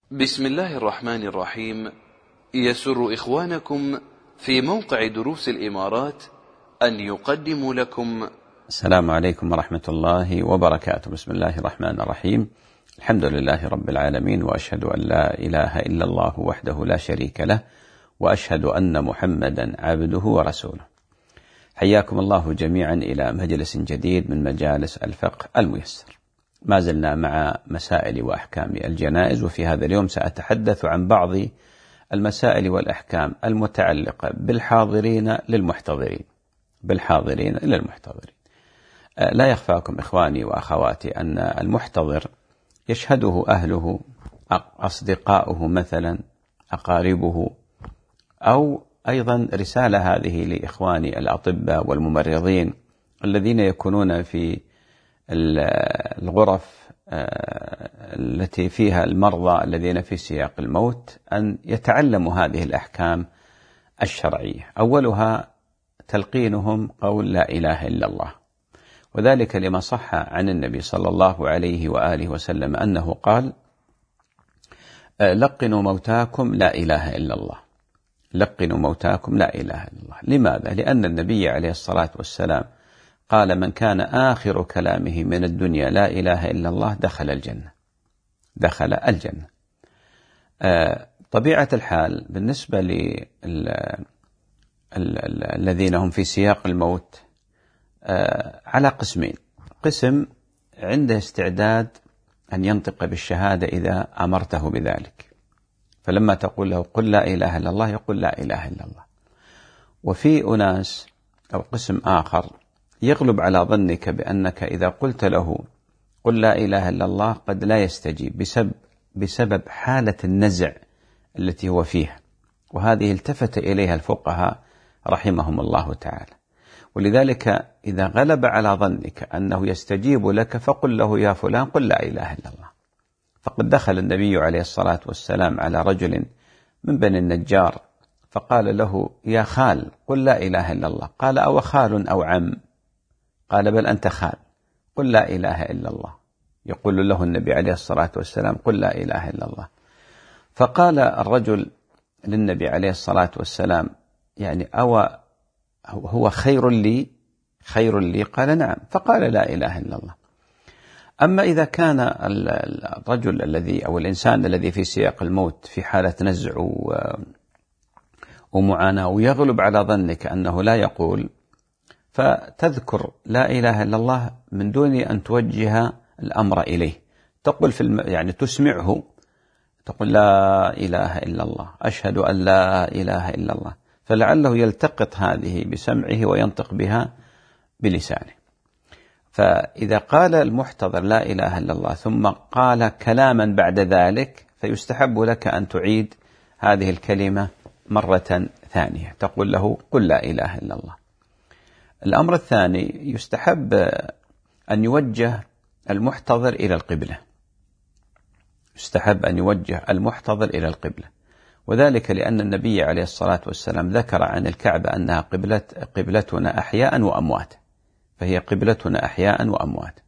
بسم الله الرحمن الرحيم. يسر إخوانكم في موقع دروس الإمارات أن يقدموا لكم. السلام عليكم ورحمة الله وبركاته. بسم الله الرحمن الرحيم. الحمد لله رب العالمين، وأشهد أن لا إله إلا الله وحده لا شريك له، وأشهد أن محمدا عبده ورسوله. حياكم الله جميعا إلى مجلس جديد من مجالس الفقه الميسر. ما زلنا مع مسائل وأحكام الجنائز، وفي هذا اليوم سأتحدث عن بعض المسائل والأحكام المتعلقة بالحاضرين للمحتضرين. لا يخفاكم إخواني وأخواتي أن المحتضر يشهده أهله، أصدقاؤه مثلا، أقاربه، أو أيضا رسالة هذه لإخواني الأطباء والممرضين الذين يكونون في الغرف التي فيها المرضى الذين في سياق الموت، أن يتعلموا هذه الأحكام الشرعية. أولها تلقينهم قول لا إله إلا الله، وذلك لما صح عن النبي صلى الله عليه وآله وسلم أنه قال: لقنوا موتاكم لا إله إلا الله. لقنوا موتاكم لا إله إلا الله. لماذا؟ لأن النبي عليه الصلاة والسلام قال: من كان آخر كلامه من الدنيا لا إله إلا الله دخل الجنة. طبيعة الحال بالنسبة الذين هم في سياق الموت على قسمين: قسم عنده استعداد أن ينطق بالشهادة إذا أمرته بذلك، فلما تقول له قل لا إله إلا الله يقول لا إله إلا الله. وفي أناس أو قسم آخر يغلب على ظنك بأنك إذا قلت له قل لا إله إلا الله قد لا يستجيب بسبب حالة النزع التي هو فيها، وهذه التفت إليها الفقهاء رحمهم الله تعالى. ولذلك إذا غلب على ظنك أنه يستجيب لك فقل له يا فلان قل لا إله إلا الله. فقد دخل النبي عليه الصلاة والسلام على رجل من بني النجار فقال له: يا خال قل لا إله إلا الله. قال: أو خال أو عم؟ قال: بل أنت خال، قل لا إله إلا الله. يقول له النبي عليه الصلاة والسلام: قل لا إله إلا الله. فقال الرجل للنبي عليه الصلاة والسلام: يعني أو هو خير لي؟ قال: نعم. فقال: لا إله إلا الله. أما إذا كان الرجل الذي أو الإنسان الذي في سياق الموت في حالة نزع ومعاناة ويغلب على ظنك أنه لا يقول، فتذكر لا إله إلا الله من دون أن توجه الأمر إليه. تقول يعني تسمعه، تقول لا إله إلا الله، أشهد أن لا إله إلا الله، فلعله يلتقط هذه بسمعه وينطق بها بلسانه. فإذا قال المحتضر لا إله إلا الله ثم قال كلاما بعد ذلك، فيستحب لك أن تعيد هذه الكلمة مرة ثانية، تقول له قل لا إله إلا الله. الأمر الثاني: يستحب أن يوجه المحتضر إلى القبلة، وذلك لأن النبي عليه الصلاة والسلام ذكر عن الكعبة أنها قبلتنا أحياء وأموات، فهي قبلتنا أحياء وأموات.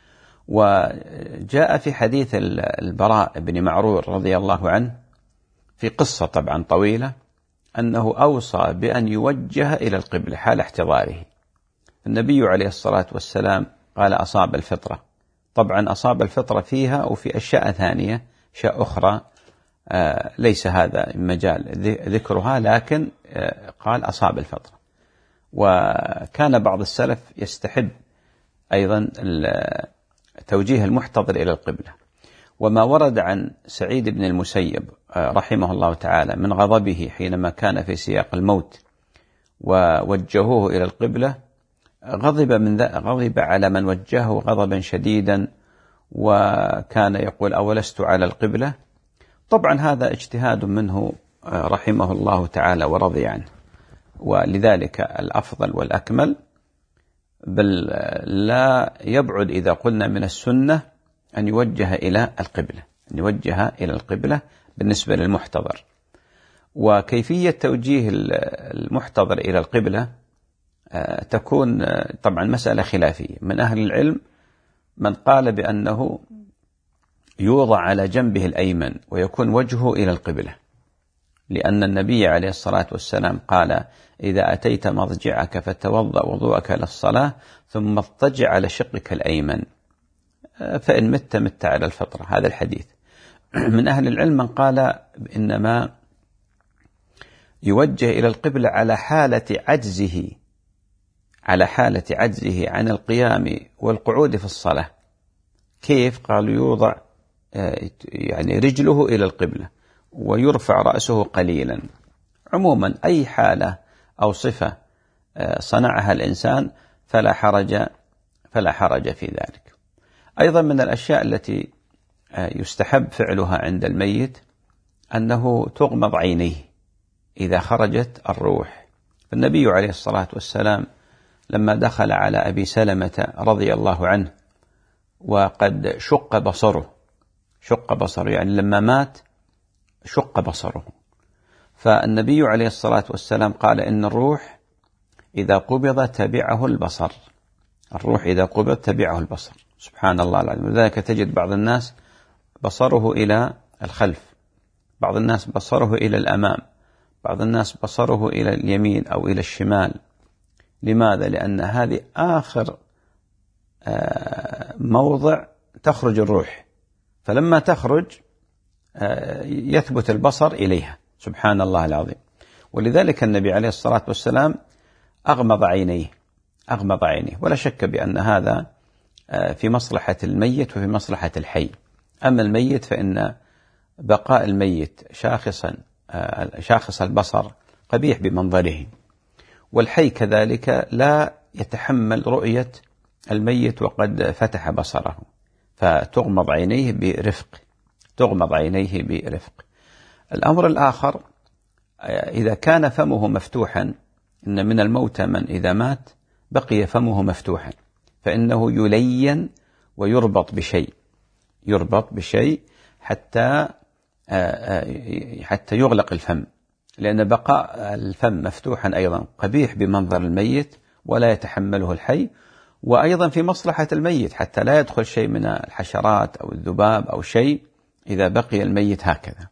وجاء في حديث البراء بن معرور رضي الله عنه في قصة طبعا طويلة أنه أوصى بأن يوجه إلى القبلة حال احتضاره. النبي عليه الصلاة والسلام قال: أصاب الفطرة. طبعا أصاب الفطرة فيها وفي أشياء ثانية، أشياء أخرى ليس هذا مجال ذكرها، لكن قال أصاب الفطرة. وكان بعض السلف يستحب أيضا توجيه المحتضر إلى القبلة. وما ورد عن سعيد بن المسيب رحمه الله تعالى من غضبه حينما كان في سياق الموت ووجهوه إلى القبلة، غضب على من وجهه غضبا شديدا، وكان يقول: أولست على القبلة؟ طبعا هذا اجتهاد منه رحمه الله تعالى ورضي عنه، ولذلك الأفضل والأكمل، بل لا يبعد إذا قلنا من السنة أن يوجه إلى القبلة بالنسبة للمحتضر. وكيفية توجيه المحتضر إلى القبلة تكون طبعا مسألة خلافية. من أهل العلم من قال بأنه يوضع على جنبه الأيمن ويكون وجهه إلى القبلة، لأن النبي عليه الصلاة والسلام قال: إذا أتيت مضجعك فتوضأ وضوءك للصلاة ثم اضطجع على شقك الأيمن فإن مت على الفطرة. هذا الحديث. من أهل العلم من قال إنما يوجه إلى القبلة على حالة عجزه عن القيام والقعود في الصلاة. كيف؟ قالوا يوضع يعني رجله إلى القبلة ويرفع رأسه قليلا. عموما أي حالة أو صفة صنعها الإنسان فلا حرج في ذلك. أيضا من الأشياء التي يستحب فعلها عند الميت أنه تغمض عينيه إذا خرجت الروح. النبي عليه الصلاة والسلام لما دخل على أبي سلمة رضي الله عنه وقد شق بصره يعني لما مات شق بصره، فالنبي عليه الصلاة والسلام قال إن الروح إذا قبض تبعه البصر. سبحان الله العظيم. لذلك تجد بعض الناس بصره إلى الخلف، بعض الناس بصره إلى الأمام، بعض الناس بصره إلى اليمين أو إلى الشمال. لماذا؟ لأن هذه آخر موضع تخرج الروح، فلما تخرج يثبت البصر إليها. سبحان الله العظيم. ولذلك النبي عليه الصلاة والسلام أغمض عينيه، ولا شك بأن هذا في مصلحة الميت وفي مصلحة الحي. أما الميت فإن بقاء الميت شاخص البصر قبيح بمنظره، والحي كذلك لا يتحمل رؤية الميت وقد فتح بصره، فتغمض عينيه برفق. الأمر الآخر: إذا كان فمه مفتوحا، إن من الموتى من إذا مات بقي فمه مفتوحا فإنه يلين ويربط بشيء حتى يغلق الفم، لأن بقاء الفم مفتوحا أيضا قبيح بمنظر الميت ولا يتحمله الحي، وأيضا في مصلحة الميت حتى لا يدخل شيء من الحشرات أو الذباب أو شيء إذا بقي الميت هكذا.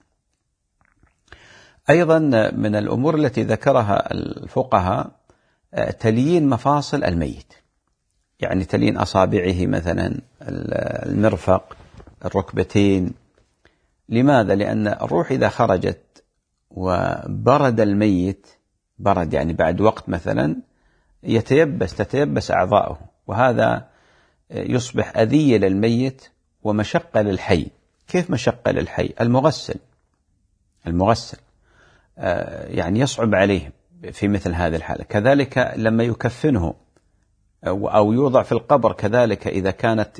أيضا من الأمور التي ذكرها الفقهاء تليين مفاصل الميت، يعني تليين أصابعه مثلا، المرفق، الركبتين. لماذا؟ لأن الروح إذا خرجت وبرد الميت، يعني بعد وقت مثلا تتيبس أعضاؤه، وهذا يصبح أذية للميت ومشقة للحي. كيف مشقة للحي؟ المغسل يعني يصعب عليه في مثل هذه الحالة. كذلك لما يكفنه أو يوضع في القبر كذلك، إذا كانت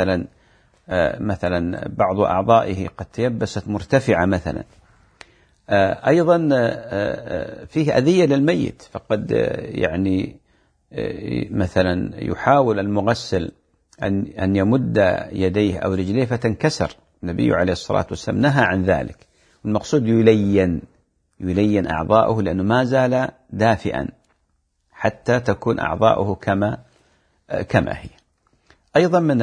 مثلا بعض أعضائه قد تيبست مرتفعة مثلا، أيضا فيه أذية للميت، فقد يعني مثلا يحاول المغسل أن يمد يديه أو رجليه فتنكسر. النبي عليه الصلاة والسلام نهى عن ذلك. المقصود يلين أعضاؤه لأنه ما زال دافئا حتى تكون أعضاؤه كما هي. أيضا من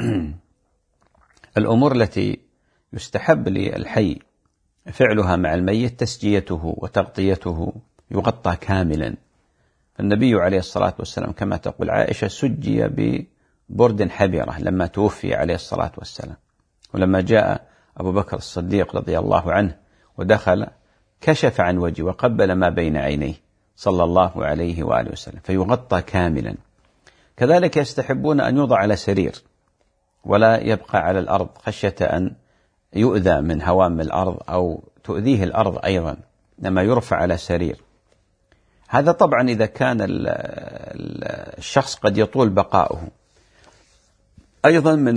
الأمور التي يستحب للحي فعلها مع الميت تسجيته وتغطيته، يغطى كاملا. النبي عليه الصلاة والسلام كما تقول عائشة سجي ببرد حبرة لما توفي عليه الصلاة والسلام، ولما جاء أبو بكر الصديق رضي الله عنه ودخل كشف عن وجهه وقبل ما بين عينيه صلى الله عليه وآله وسلم، فيغطى كاملا. كذلك يستحبون أن يوضع على سرير ولا يبقى على الأرض خشية أن يؤذى من هوام الأرض أو تؤذيه الأرض أيضا، لما يرفع على سرير. هذا طبعا إذا كان الشخص قد يطول بقاؤه. أيضا من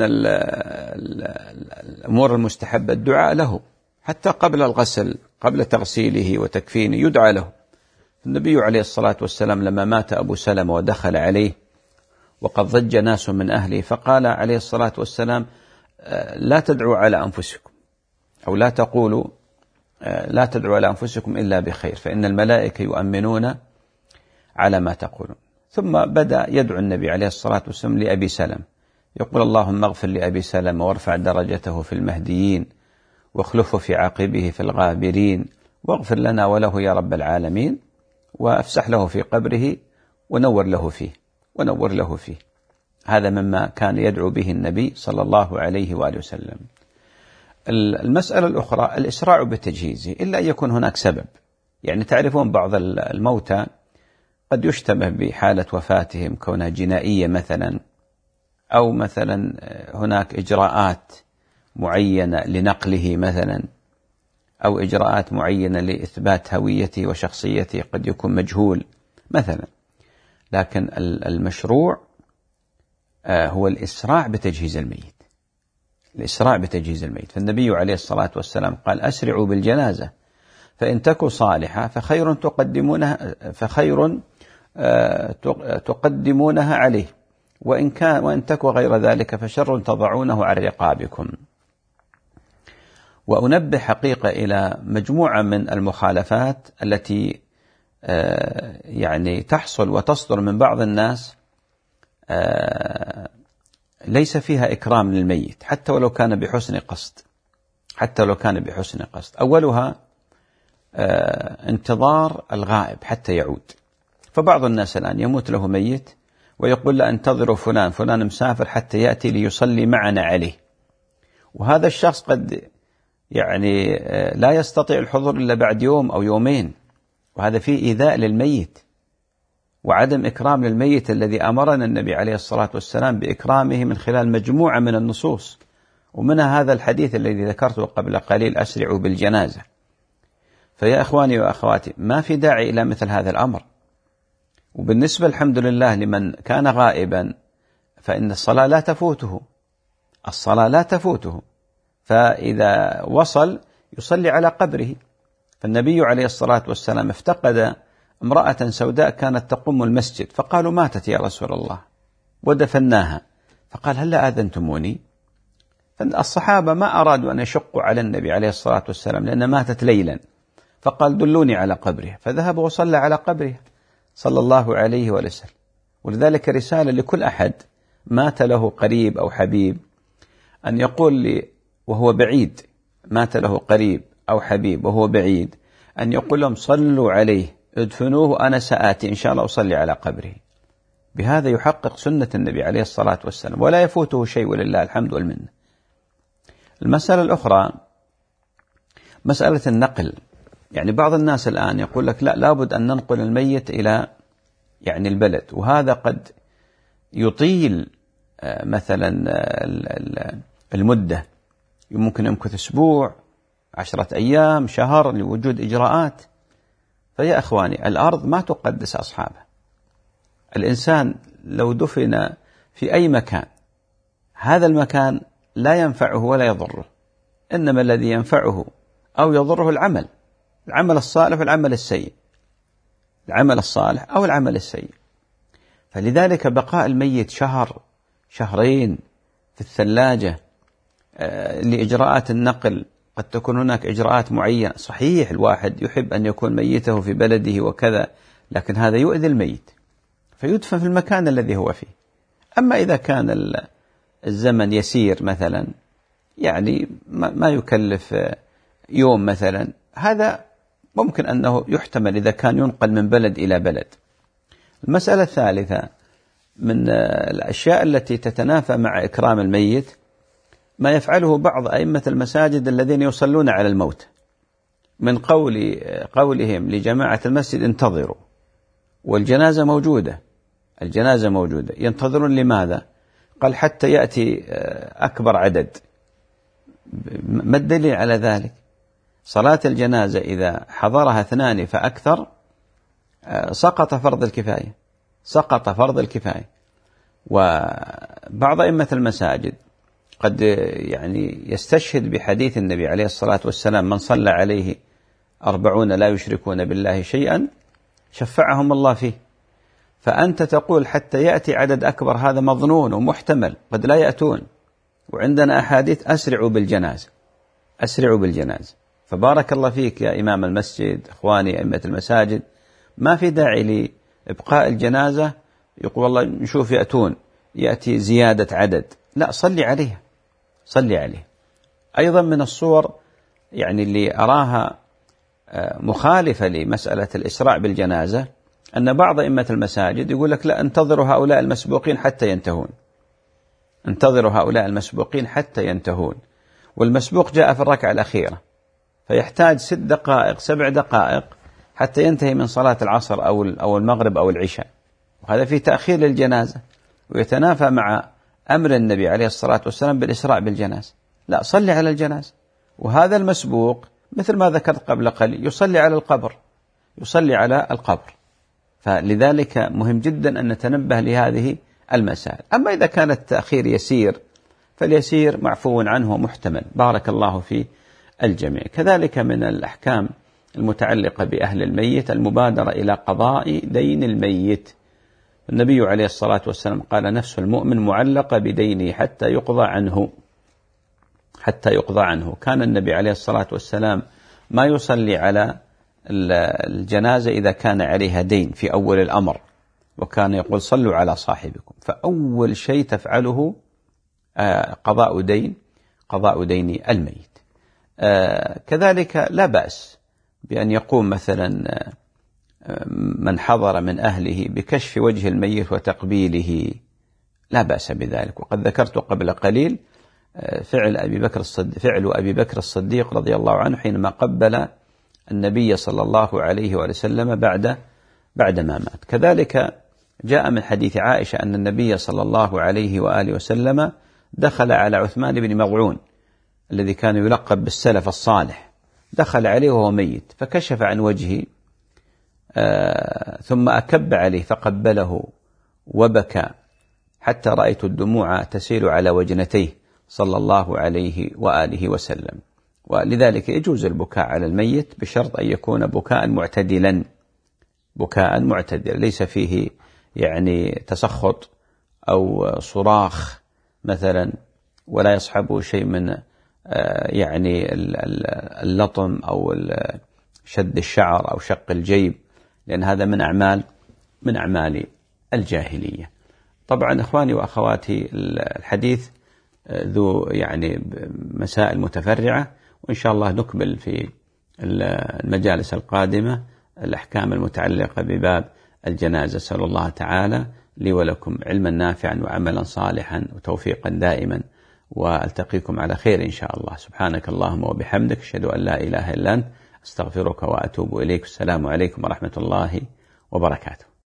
الأمور المستحبة الدعاء له حتى قبل الغسل، قبل تغسيله وتكفينه يدعى له. النبي عليه الصلاة والسلام لما مات أبو سلمة ودخل عليه وقد ضج ناس من أهله، فقال عليه الصلاة والسلام: لا تدعوا على أنفسكم، أو لا تقولوا لا تدعوا على أنفسكم إلا بخير، فإن الملائكة يؤمنون على ما تقولون. ثم بدأ يدعو النبي عليه الصلاة والسلام لأبي سلمة، يقول اللهم اغفر لأبي سلمة وارفع درجته في المهديين واخلفه في عقبه في الغابرين واغفر لنا وله يا رب العالمين وافسح له في قبره ونور له فيه. هذا مما كان يدعو به النبي صلى الله عليه وآله وسلم. المسألة الأخرى الإسراع بتجهيزه إلا أن يكون هناك سبب. يعني تعرفون بعض الموتى قد يشتبه بحالة وفاتهم كونها جنائية مثلا، أو مثلا هناك إجراءات معينة لنقله مثلا، أو إجراءات معينة لإثبات هويته وشخصيته قد يكون مجهول مثلا. لكن المشروع هو الإسراع بتجهيز الميت. فالنبي عليه الصلاة والسلام قال أسرعوا بالجنازة فإن تكن صالحة فخير تقدمونها عليه وإن تكن غير ذلك فشر تضعونه على رقابكم. وأنبه حقيقة إلى مجموعة من المخالفات التي يعني تحصل وتصدر من بعض الناس ليس فيها إكرام للميت حتى ولو كان بحسن قصد. أولها انتظار الغائب حتى يعود. فبعض الناس الآن يموت له ميت ويقول لا انتظروا فلان مسافر حتى يأتي ليصلي معنا عليه، وهذا الشخص قد يعني لا يستطيع الحضور إلا بعد يوم أو يومين، وهذا فيه إيذاء للميت وعدم إكرام للميت الذي أمرنا النبي عليه الصلاة والسلام بإكرامه من خلال مجموعة من النصوص، ومنها هذا الحديث الذي ذكرته قبل قليل أسرعوا بالجنازة. فيا إخواني وأخواتي ما في داعي إلى مثل هذا الأمر. وبالنسبة الحمد لله لمن كان غائبا فإن الصلاة لا تفوته، فإذا وصل يصلي على قبره. فالنبي عليه الصلاة والسلام افتقد امرأة سوداء كانت تقوم المسجد، فقالوا ماتت يا رسول الله ودفناها، فقال هل آذنتموني؟ فالصحابة ما أرادوا أن يشقوا على النبي عليه الصلاة والسلام لأن ماتت ليلا، فقال دلوني على قبره، فذهب وصلى على قبره صلى الله عليه وسلم. ولذلك رسالة لكل أحد مات له قريب أو حبيب أن يقول لي وهو بعيد، مات له قريب أو حبيب وهو بعيد، أن يقول لهم صلوا عليه ادفنوه أنا سآتي إن شاء الله أصلي على قبره. بهذا يحقق سنة النبي عليه الصلاة والسلام ولا يفوته شيء ولله الحمد والمنة. المسألة الأخرى مسألة النقل. يعني بعض الناس الآن يقول لك لا لابد أن ننقل الميت إلى يعني البلد، وهذا قد يطيل مثلا المدة، ممكن يمكث أسبوع 10 أيام شهر لوجود إجراءات. فيا أخواني الأرض ما تقدس أصحابها. الإنسان لو دفن في أي مكان هذا المكان لا ينفعه ولا يضره، إنما الذي ينفعه أو يضره العمل الصالح والعمل السيء، العمل الصالح أو العمل السيء. فلذلك بقاء الميت شهر شهرين في الثلاجة لإجراءات النقل، قد تكون هناك إجراءات معينة. صحيح الواحد يحب أن يكون ميته في بلده وكذا، لكن هذا يؤذي الميت فيدفن في المكان الذي هو فيه. أما إذا كان الزمن يسير مثلا يعني ما يكلف يوم مثلا، هذا ممكن أنه يحتمل إذا كان ينقل من بلد إلى بلد. المسألة الثالثة من الأشياء التي تتنافى مع إكرام الميت ما يفعله بعض أئمة المساجد الذين يصلون على الموت من قولهم لجماعة المسجد انتظروا والجنازة موجودة، ينتظرون لماذا؟ قال حتى يأتي أكبر عدد. ما الدليل على ذلك؟ صلاة الجنازة إذا حضرها 2 فأكثر سقط فرض الكفاية. وبعض أئمة المساجد قد يعني يستشهد بحديث النبي عليه الصلاة والسلام من صلى عليه 40 لا يشركون بالله شيئا شفعهم الله فيه. فأنت تقول حتى يأتي عدد أكبر، هذا مظنون ومحتمل قد لا يأتون، وعندنا أحاديث أسرعوا بالجنازة. فبارك الله فيك يا إمام المسجد، إخواني أئمة المساجد، ما في داعي لإبقاء الجنازة يقول والله نشوف يأتي زيادة عدد لا، صلي عليها، صلي عليه. أيضا من الصور يعني اللي أراها مخالفة لمسألة الإسراع بالجنازة أن بعض أئمة المساجد يقول لك لا، انتظروا هؤلاء المسبوقين حتى ينتهون، انتظروا هؤلاء المسبوقين حتى ينتهون، والمسبوق جاء في الركعة الأخيرة فيحتاج 6 دقائق 7 دقائق حتى ينتهي من صلاة العصر أو المغرب أو العشاء، وهذا في تأخير للجنازة ويتنافى مع أمر النبي عليه الصلاة والسلام بالإسراع بالجنازة. لا، صلي على الجنازة. وهذا المسبوق مثل ما ذكرت قبل قليل يصلي على القبر، يصلي على القبر. فلذلك مهم جدا أن نتنبه لهذه المسائل. أما إذا كان التأخير يسير فاليسير معفو عنه ومحتمل. بارك الله في الجميع. كذلك من الأحكام المتعلقة بأهل الميت المبادرة إلى قضاء دين الميت. النبي عليه الصلاة والسلام قال: نفس المؤمن معلقة بدينه حتى يقضى عنه، حتى يقضى عنه. كان النبي عليه الصلاة والسلام ما يصلي على الجنازة إذا كان عليها دين في أول الأمر، وكان يقول: صلوا على صاحبكم. فأول شيء تفعله قضاء دين الميت. كذلك لا بأس بأن يقوم مثلا من حضر من أهله بكشف وجه الميت وتقبيله، لا بأس بذلك. وقد ذكرت قبل قليل فعل أبي بكر الصديق رضي الله عنه حينما قبل النبي صلى الله عليه وسلم بعد ما مات. كذلك جاء من حديث عائشة أن النبي صلى الله عليه وآله وسلم دخل على عثمان بن مظعون الذي كان يلقب بالسلف الصالح، دخل عليه وهو ميت فكشف عن وجهه ثم أكب عليه فقبله وبكى حتى رأيت الدموع تسيل على وجنتيه صلى الله عليه وآله وسلم. ولذلك يجوز البكاء على الميت بشرط أن يكون بكاء معتدلا، ليس فيه يعني تسخط أو صراخ مثلا، ولا يصحبه شيء من يعني اللطم أو شد الشعر أو شق الجيب، لأن هذا من أعمال الجاهلية. طبعا إخواني وأخواتي الحديث ذو يعني مسائل متفرعة، وإن شاء الله نكمل في المجالس القادمة الأحكام المتعلقة بباب الجنازة. أسأل الله تعالى لي ولكم علما نافعا وعملا صالحا وتوفيقا دائما، وألتقيكم على خير إن شاء الله. سبحانك اللهم وبحمدك، أشهد أن لا إله إلا أنت، أستغفرك وأتوب إليك. السلام عليكم ورحمة الله وبركاته.